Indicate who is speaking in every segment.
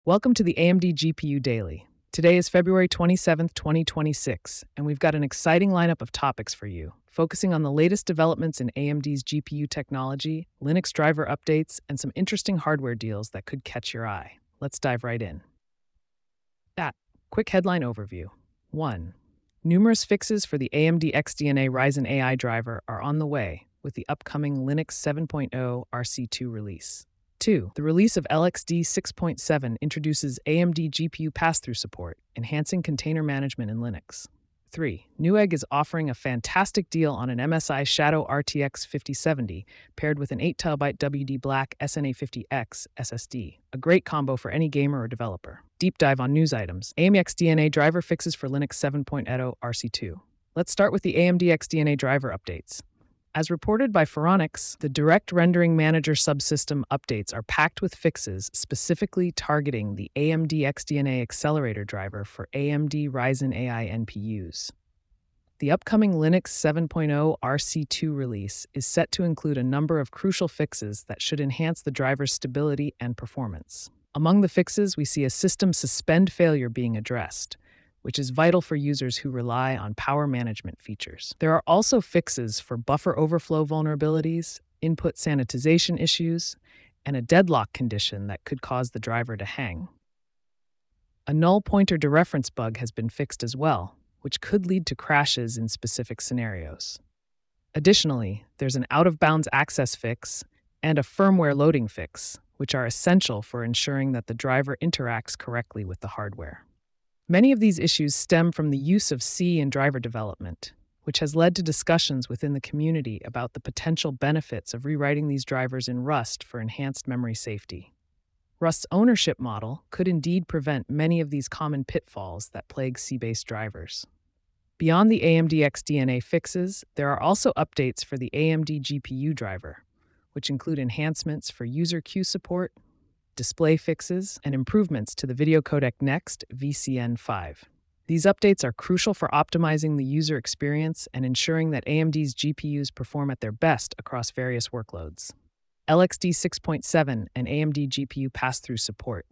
Speaker 1: Welcome to the AMD GPU Daily. Today is February 27th, 2026, and we've got an exciting lineup of topics for you, focusing on the latest developments in AMD's GPU technology, Linux driver updates, and some interesting hardware deals that could catch your eye. Let's dive right in. Quick headline overview. 1. Numerous fixes for the AMD XDNA Ryzen AI driver are on the way with the upcoming Linux 7.0 RC2 release. 2. The release of LXD 6.7 introduces AMD GPU pass-through support, enhancing container management in Linux. 3. Newegg is offering a fantastic deal on an MSI Shadow RTX 5070 paired with an 8TB WD Black SNA50X SSD, a great combo for any gamer or developer. Deep dive on news items. AMD XDNA driver fixes for Linux 7.0 RC2. Let's start with the AMD XDNA driver updates. As reported by Phoronix, the Direct Rendering Manager subsystem updates are packed with fixes specifically targeting the AMD XDNA accelerator driver for AMD Ryzen AI NPUs. The upcoming Linux 7.0 RC2 release is set to include a number of crucial fixes that should enhance the driver's stability and performance. Among the fixes, we see a system suspend failure being addressed, which is vital for users who rely on power management features. There are also fixes for buffer overflow vulnerabilities, input sanitization issues, and a deadlock condition that could cause the driver to hang. A null pointer dereference bug has been fixed as well, which could lead to crashes in specific scenarios. Additionally, there's an out-of-bounds access fix and a firmware loading fix, which are essential for ensuring that the driver interacts correctly with the hardware. Many of these issues stem from the use of C in driver development, which has led to discussions within the community about the potential benefits of rewriting these drivers in Rust for enhanced memory safety. Rust's ownership model could indeed prevent many of these common pitfalls that plague C-based drivers. Beyond the AMD XDNA fixes, there are also updates for the AMD GPU driver, which include enhancements for user queue support, display fixes, and improvements to the video codec Next VCN5. These updates are crucial for optimizing the user experience and ensuring that AMD's GPUs perform at their best across various workloads. LXD 6.7 and AMD GPU pass-through support.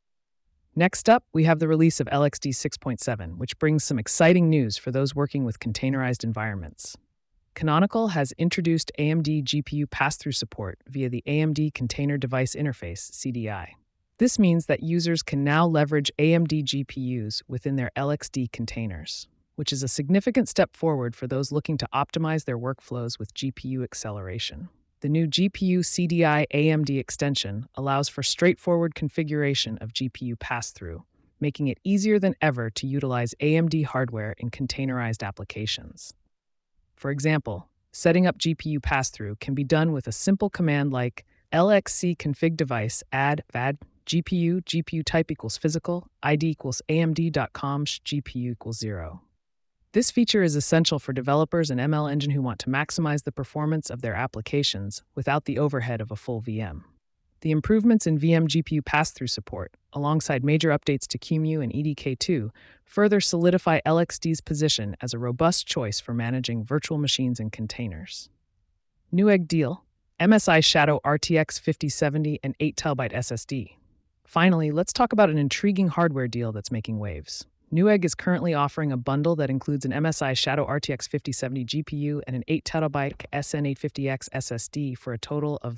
Speaker 1: Next up, we have the release of LXD 6.7, which brings some exciting news for those working with containerized environments. Canonical has introduced AMD GPU pass-through support via the AMD Container Device Interface, CDI. This means that users can now leverage AMD GPUs within their LXD containers, which is a significant step forward for those looking to optimize their workflows with GPU acceleration. The new GPU CDI AMD extension allows for straightforward configuration of GPU pass-through, making it easier than ever to utilize AMD hardware in containerized applications. For example, setting up GPU pass-through can be done with a simple command like lxc config device add vad GPU type equals physical, ID equals amd.com GPU equals 0. This feature is essential for developers and ML Engine who want to maximize the performance of their applications without the overhead of a full VM. The improvements in VM GPU pass-through support, alongside major updates to QEMU and EDK2, further solidify LXD's position as a robust choice for managing virtual machines and containers. Newegg deal: MSI Shadow RTX 5070 and 8TB SSD. Finally, let's talk about an intriguing hardware deal that's making waves. Newegg is currently offering a bundle that includes an MSI Shadow RTX 5070 GPU and an 8TB SN850X SSD for a total of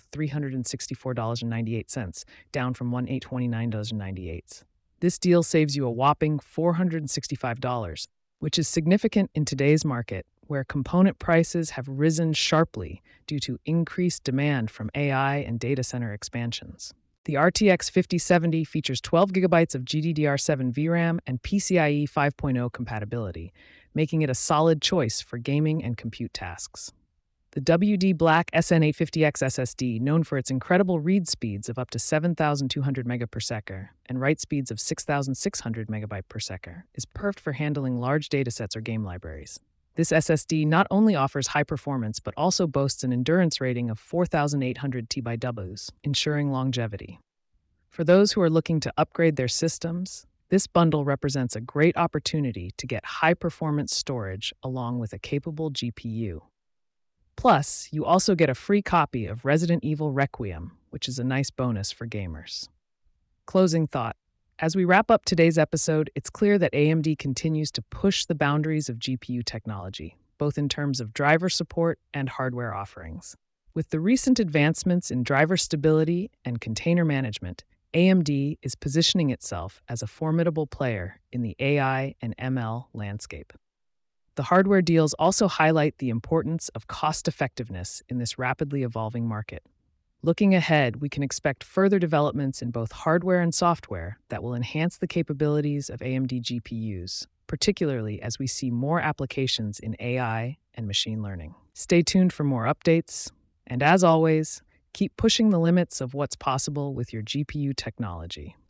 Speaker 1: $364.98, down from $1,829.98. This deal saves you a whopping $465, which is significant in today's market, where component prices have risen sharply due to increased demand from AI and data center expansions. The RTX 5070 features 12 GB of GDDR7 VRAM and PCIe 5.0 compatibility, making it a solid choice for gaming and compute tasks. The WD Black SN850X SSD, known for its incredible read speeds of up to 7,200 MB/s and write speeds of 6,600 MB/s, is perfect for handling large datasets or game libraries. This SSD not only offers high performance but also boasts an endurance rating of 4,800 TBWs, ensuring longevity. For those who are looking to upgrade their systems, this bundle represents a great opportunity to get high-performance storage along with a capable GPU. Plus, you also get a free copy of Resident Evil Requiem, which is a nice bonus for gamers. Closing thought: As we wrap up today's episode, it's clear that AMD continues to push the boundaries of GPU technology, both in terms of driver support and hardware offerings. With the recent advancements in driver stability and container management, AMD is positioning itself as a formidable player in the AI and ML landscape. The hardware deals also highlight the importance of cost effectiveness in this rapidly evolving market. Looking ahead, we can expect further developments in both hardware and software that will enhance the capabilities of AMD GPUs, particularly as we see more applications in AI and machine learning. Stay tuned for more updates, and as always, keep pushing the limits of what's possible with your GPU technology.